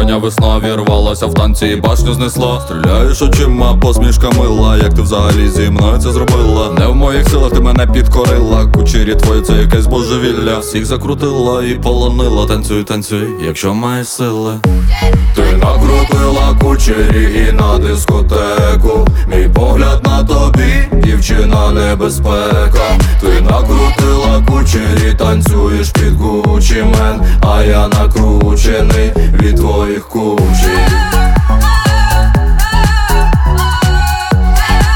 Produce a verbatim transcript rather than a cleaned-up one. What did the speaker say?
Осіння весна вірвалася в танці і башню знесла. Стріляєш очима, посмішка мила, як ти взагалі зі мною це зробила? Не в моїх силах, ти мене підкорила. Кучері твої, це якесь божевілля. Всіх закрутила і полонила. Танцюй, танцюй, якщо маєш сили. Ти накрутила кучері і на дискотеку. Мій погляд на тобі, дівчина небезпека. Ти накрутила кучері, танцюєш під Гуччі Мен, а я накручений від твоїх кучі.